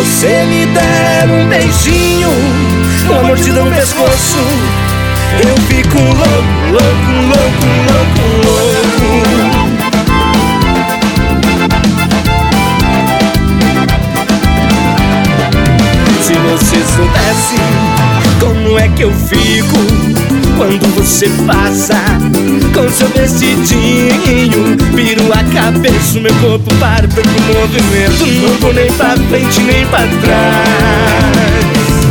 você me der um beijinho, uma mordida no pescoço, eu fico louco, louco, louco, louco, louco. Se você soubesse como é que eu fico quando você passa com seu vestidinho, viro a cabeça, o meu corpo para, perco o movimento, não vou nem pra frente nem pra trás.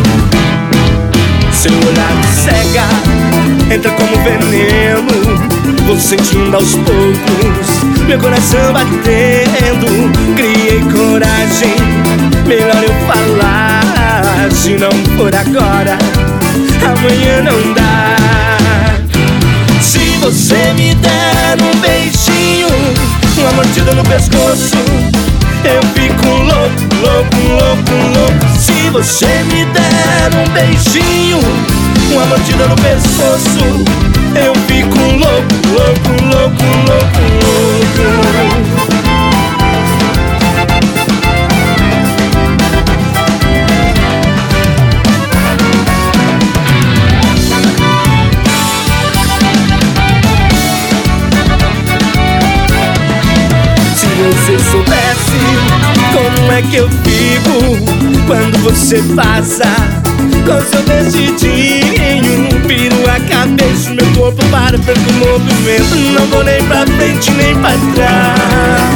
Seu olhar me cega, entra como veneno, vou sentindo aos poucos meu coração batendo. Criei coragem, melhor eu falar, se não for agora, amanhã não dá. Se você me der um beijinho, uma mordida no pescoço, eu fico louco, louco, louco, louco. Se você me der um beijinho, uma mordida no pescoço, eu fico louco, louco, louco, louco, louco. Se você soubesse como é que eu fico quando você passa com seu vestidinho, viro a cabeça, meu corpo para, perco o movimento, não vou nem pra frente nem pra trás.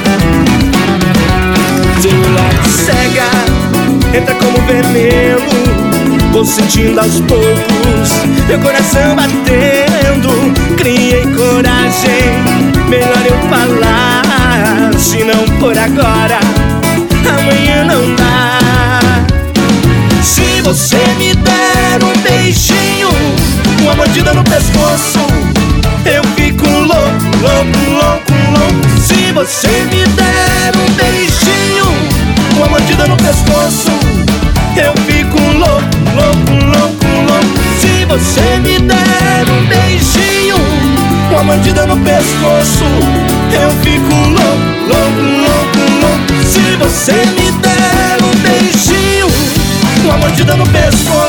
Seu olhar me cega, entra como veneno, vou sentindo aos poucos meu coração batendo. Criei coragem, melhor eu falar, se não for agora, amanhã não dá. Se você me der um beijinho, uma mordida no pescoço, eu fico louco, louco, louco, louco. Se você me der um beijinho, uma mordida no pescoço, eu fico louco, louco, louco, louco. Se você me der um beijinho, uma mordida no pescoço, eu fico louco, louco, louco, louco. Se você me der um beijinho, uma mordida no pescoço,